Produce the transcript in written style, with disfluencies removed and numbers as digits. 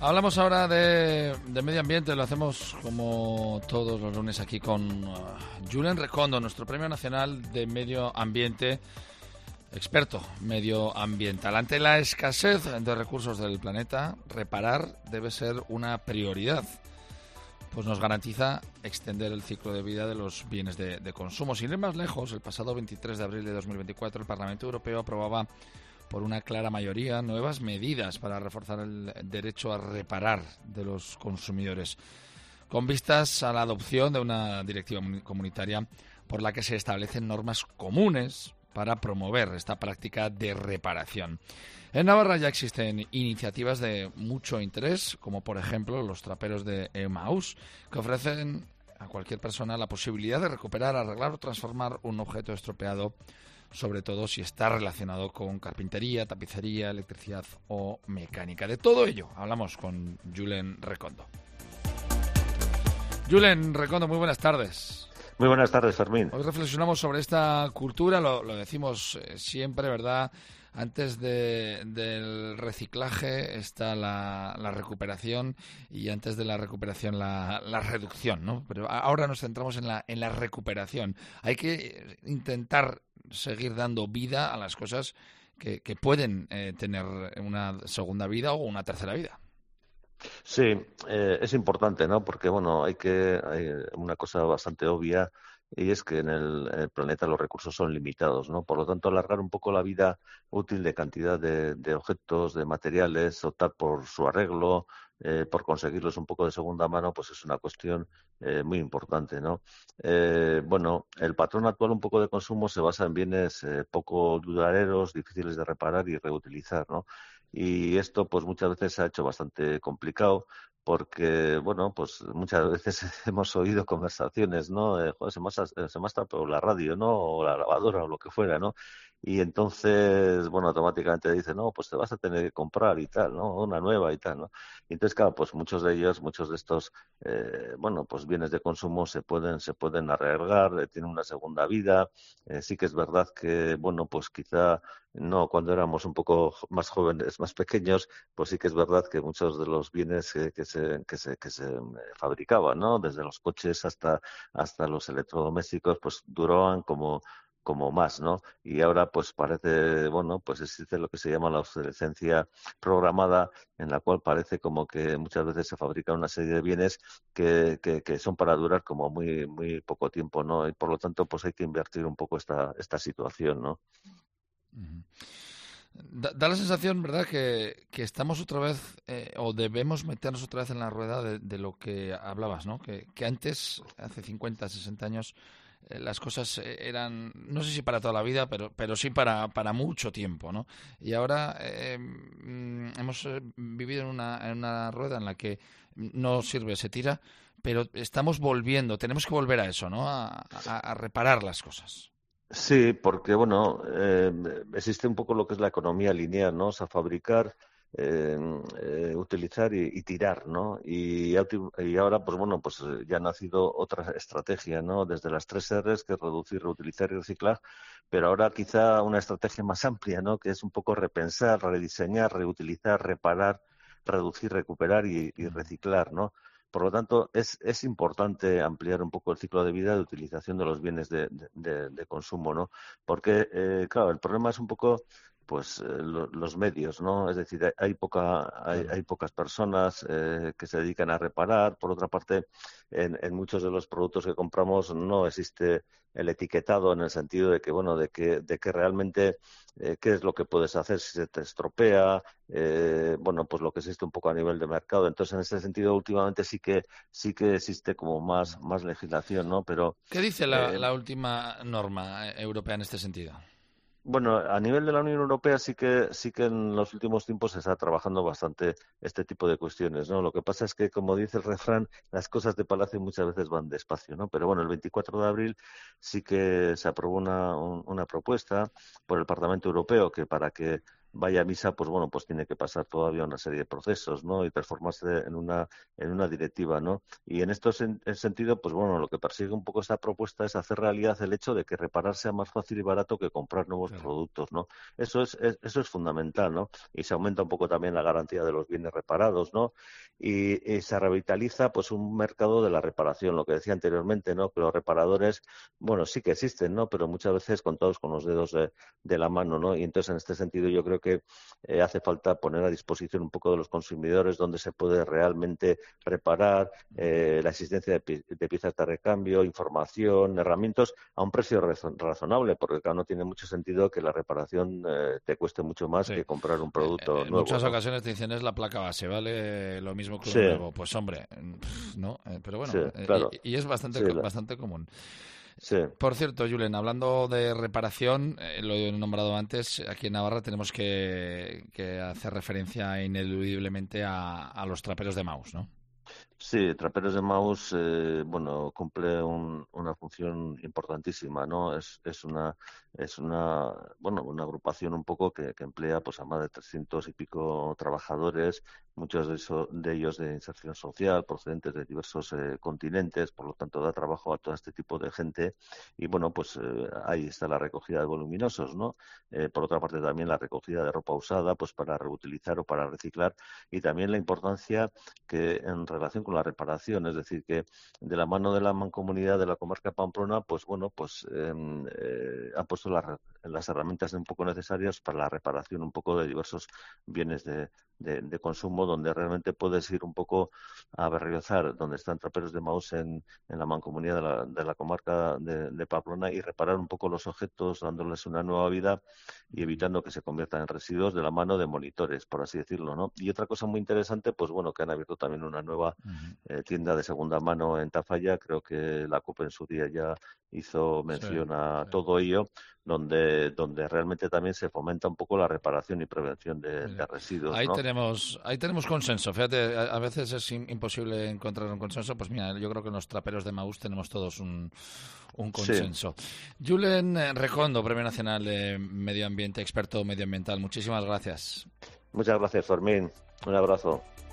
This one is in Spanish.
Hablamos ahora de medio ambiente, lo hacemos como todos los lunes aquí con Julen Recondo, nuestro Premio Nacional de Medio Ambiente, experto medioambiental. Ante la escasez de recursos del planeta, reparar debe ser una prioridad, pues nos garantiza extender el ciclo de vida de los bienes de consumo. Sin ir más lejos, el pasado 23 de abril de 2024 el Parlamento Europeo aprobaba por una clara mayoría nuevas medidas para reforzar el derecho a reparar de los consumidores, con vistas a la adopción de una directiva comunitaria por la que se establecen normas comunes para promover esta práctica de reparación. En Navarra ya existen iniciativas de mucho interés, como por ejemplo los traperos de Emaús, que ofrecen a cualquier persona la posibilidad de recuperar, arreglar o transformar un objeto estropeado, sobre todo si está relacionado con carpintería, tapicería, electricidad o mecánica. De todo ello hablamos con Julen Recondo. Julen Recondo, muy buenas tardes. Muy buenas tardes, Fermín. Hoy reflexionamos sobre esta cultura, lo decimos siempre, ¿verdad? Antes del reciclaje está la recuperación y antes de la recuperación la reducción, ¿no? Pero ahora nos centramos en la recuperación. Hay que intentar seguir dando vida a las cosas que pueden tener una segunda vida o una tercera vida. Sí, es importante, ¿no? Porque, bueno, hay una cosa bastante obvia y es que en el planeta los recursos son limitados, ¿no? Por lo tanto, alargar un poco la vida útil de cantidad de objetos, de materiales, optar por su arreglo, por conseguirlos un poco de segunda mano, pues es una cuestión muy importante, ¿no? Bueno, el patrón actual un poco de consumo se basa en bienes poco duraderos, difíciles de reparar y reutilizar, ¿no? Y esto, pues muchas veces se ha hecho bastante complicado porque, bueno, pues muchas veces hemos oído conversaciones, ¿no? Joder, se me ha estropeado la radio, ¿no? O la lavadora o lo que fuera, ¿no? Y entonces, bueno, automáticamente dice, no, pues te vas a tener que comprar y tal, ¿no? Una nueva y tal, ¿no? Y entonces, claro, pues muchos de estos, bueno, pues bienes de consumo se pueden arreglar, tienen una segunda vida. Sí que es verdad que, bueno, pues quizá no cuando éramos un poco más jóvenes, más pequeños, pues sí que es verdad que muchos de los bienes que se fabricaban, ¿no? Desde los coches hasta los electrodomésticos, pues duraban como más, ¿no? Y ahora pues parece, bueno, pues existe lo que se llama la obsolescencia programada, en la cual parece como que muchas veces se fabrica una serie de bienes que son para durar como muy muy poco tiempo, ¿no? Y por lo tanto pues hay que invertir un poco esta situación, ¿no? Da la sensación, ¿verdad?, que estamos otra vez, o debemos meternos otra vez en la rueda de lo que hablabas, ¿no? Que antes, hace 50, 60 años, las cosas eran, no sé si para toda la vida, pero sí para mucho tiempo, ¿no? Y ahora hemos vivido en una rueda en la que no sirve, se tira, pero estamos volviendo, tenemos que volver a eso, ¿no? A reparar las cosas. Sí, porque bueno, existe un poco lo que es la economía lineal, ¿no? O sea, fabricar, utilizar y tirar, ¿no? Y ahora, pues bueno, pues ya ha nacido otra estrategia, ¿no? Desde las 3 Rs, que es reducir, reutilizar y reciclar, pero ahora quizá una estrategia más amplia, ¿no? Que es un poco repensar, rediseñar, reutilizar, reparar, reducir, recuperar y reciclar, ¿no? Por lo tanto, es importante ampliar un poco el ciclo de vida de utilización de los bienes de consumo, ¿no? Porque, claro, el problema es un poco, pues, los medios, ¿no? Es decir, Claro. hay pocas personas que se dedican a reparar. Por otra parte, en muchos de los productos que compramos no existe el etiquetado en el sentido de que, bueno, de que realmente qué es lo que puedes hacer si se te estropea, bueno, pues lo que existe un poco a nivel de mercado. Entonces, en ese sentido, últimamente sí que existe como más legislación, ¿no? Pero ¿Qué dice eh, la última norma europea en este sentido? bueno, a nivel de la Unión Europea sí que en los últimos tiempos se está trabajando bastante este tipo de cuestiones, ¿no? Lo que pasa es que, como dice el refrán, las cosas de palacio muchas veces van despacio, ¿no? Pero bueno, el 24 de abril sí que se aprobó una propuesta por el Parlamento Europeo que para que vaya a misa, pues bueno, pues tiene que pasar todavía una serie de procesos, ¿no? Y transformarse en una directiva, ¿no? Y en esto en sentido, pues bueno, lo que persigue un poco esta propuesta es hacer realidad el hecho de que reparar sea más fácil y barato que comprar nuevos Claro. productos, ¿no? Eso es fundamental, ¿no? Y se aumenta un poco también la garantía de los bienes reparados, ¿no? Y se revitaliza pues un mercado de la reparación, lo que decía anteriormente, ¿no? Que los reparadores, bueno, sí que existen, ¿no? Pero muchas veces contados con los dedos de la mano, ¿no? Y entonces en este sentido yo creo que hace falta poner a disposición un poco de los consumidores donde se puede realmente reparar, la existencia de piezas de recambio, información, herramientas a un precio razonable, porque claro, no tiene mucho sentido que la reparación te cueste mucho más Sí. que comprar un producto En nuevo, muchas ¿no? ocasiones te dicen es la placa base, ¿vale? Lo mismo que Sí, uno nuevo. Pues hombre, ¿no? Pero sí, bueno, claro, y es bastante, sí, bastante común. sí. Por cierto, Julen, hablando de reparación, lo he nombrado antes, aquí en Navarra tenemos que hacer referencia ineludiblemente a los traperos de Maús, ¿no? Sí, Traperos de Maús, bueno, cumple una función importantísima, ¿no? Es una, bueno, una agrupación un poco que emplea pues a más de 300 y pico trabajadores, muchos de ellos de inserción social, procedentes de diversos continentes, por lo tanto da trabajo a todo este tipo de gente y bueno, pues ahí está la recogida de voluminosos, ¿no? Por otra parte también la recogida de ropa usada, pues para reutilizar o para reciclar y también la importancia que en relación con la reparación, es decir, que de la mano de la mancomunidad de la comarca de Pamplona, pues bueno, pues han puesto las herramientas un poco necesarias para la reparación un poco de diversos bienes de consumo, donde realmente puedes ir un poco a Berriozar, donde están Traperos de Maús en la mancomunidad de la comarca de Pamplona y reparar un poco los objetos, dándoles una nueva vida y evitando que se conviertan en residuos de la mano de monitores, por así decirlo, ¿no? Y otra cosa muy interesante, pues bueno, que han abierto también una nueva Ujú. tienda de segunda mano en Tafalla, creo que la COP en su día ya hizo Sí, mención a sí. todo ello, donde realmente también se fomenta un poco la reparación y prevención de Mira, residuos, ¿no? ahí tenemos consenso. Fíjate, a veces es imposible encontrar un consenso. Pues mira, yo creo que en los traperos de Maús tenemos todos un Sí, consenso. Julen Recondo, Premio Nacional de Medio Ambiente, experto medioambiental. Muchísimas gracias. muchas gracias, Fermín. Un abrazo.